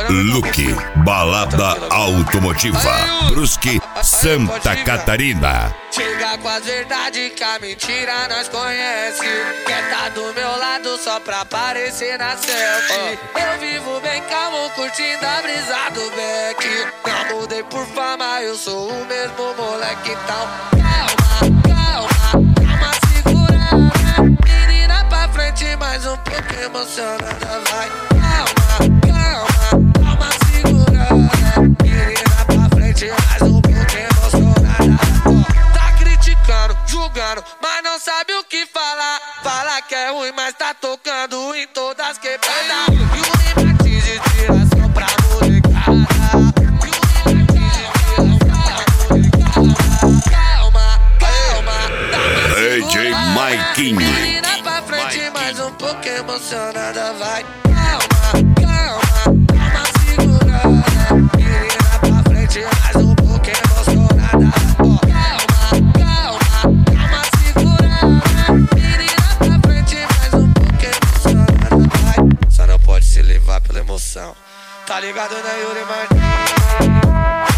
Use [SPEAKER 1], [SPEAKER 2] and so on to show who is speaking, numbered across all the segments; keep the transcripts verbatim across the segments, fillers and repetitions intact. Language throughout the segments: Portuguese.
[SPEAKER 1] Luke, balada automotiva, Brusque, Santa Catarina.
[SPEAKER 2] Chega com as verdades que a mentira nós conhece. Quer tá do meu lado só pra aparecer na selfie. Eu vivo bem calmo, curtindo a brisa do Beck. Não mudei por fama, eu sou o mesmo moleque. Então calma, calma, calma, segurada. Menina pra frente, mais um pouco emocionada, vai. Calma, calma, calma, segurada. Menina pra frente, mais um pouco emocionada. Tá criticando, julgando, mas não sabe o que falar. Fala que é ruim, mas tá tocando em todas as quebradas. E o Limatiz de tiração pra molecada. E o Limatiz de tiração pra molecada. Calma, calma, dá uma
[SPEAKER 1] D J Maiquinho.
[SPEAKER 2] menina pra frente, mais um pouco emocionada, vai. Calma, calma, calma, segurada. Menina pra frente, mais um pouco emocionada. Calma, calma, calma, segurada. Menina pra frente, mais um pouco emocionada, vai. Só não pode se levar pela emoção. Tá ligado, né, Yuri Martins?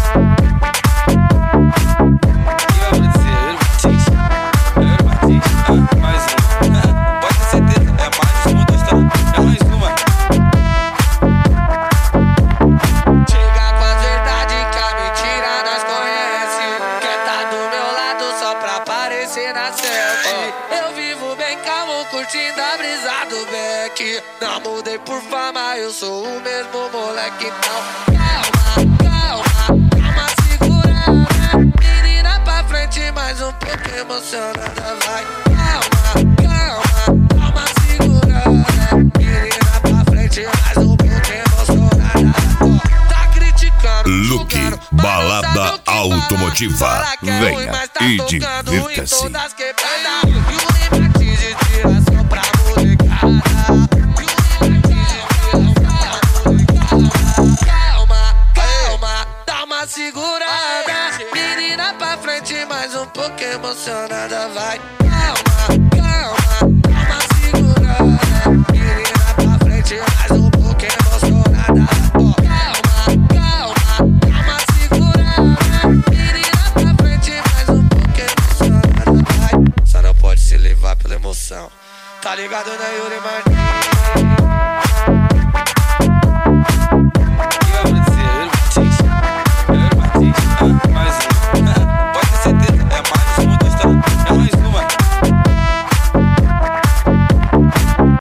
[SPEAKER 2] Na selfie. Eu vivo bem calmo, curtindo a brisa do Beck. Não mudei por fama, eu sou o mesmo moleque. Então calma, calma, calma, segurada. Menina pra frente, mais um pouco emocionada, vai. Calma, calma, calma, segurada. Menina pra frente, mais um pouco emocionada. Tá criticando,
[SPEAKER 1] Luke,
[SPEAKER 2] julgando, mas não
[SPEAKER 1] balada
[SPEAKER 2] sabe o que falar.
[SPEAKER 1] automotiva.
[SPEAKER 2] Fala que é ruim,
[SPEAKER 1] Venha
[SPEAKER 2] mas tá
[SPEAKER 1] e
[SPEAKER 2] tocando em
[SPEAKER 1] divirta-se.
[SPEAKER 2] todas quebradas. E o Limatiz de tiração pra molecada. E o Limatiz de tiração pra molecada. Calma, calma, dá uma segurada. Menina pra frente, mais um pouco emocionada, vai.